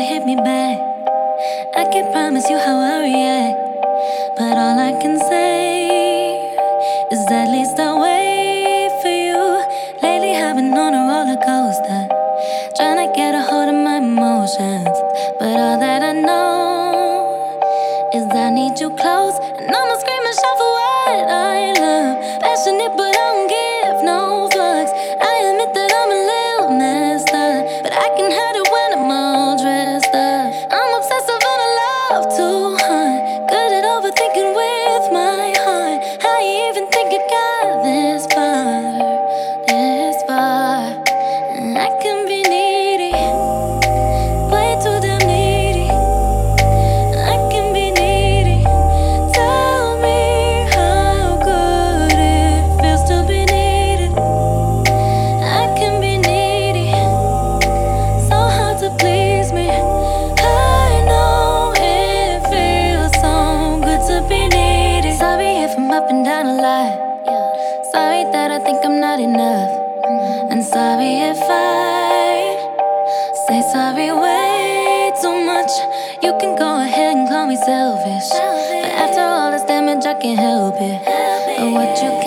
hit me back. I can't promise you how I react, but all I can say is at least I'll wait for you. Lately I've been on a roller coaster, trying to get a hold of my emotions, but all that I know is I need you close, and I'ma scream and shout for what I love. Passionate but I don't give no fucks. I admit that I'm a little messed up, but I can hide it when I'm all dressed up. I'm obsessive and I love to hunt, good at overthinking with my heart. How you even think you got this far, this far? I can be needy, way too damn needy. I can be needy. Tell me how good it feels to be needed. I can be needy, so hard to please me. I know it feels so good to be needed. Sorry if I'm up and down a lot. Sorry that I think I'm not enough. And sorry if I say sorry way too much. You can go ahead and call me selfish, but after all this damage I can't help it. But what you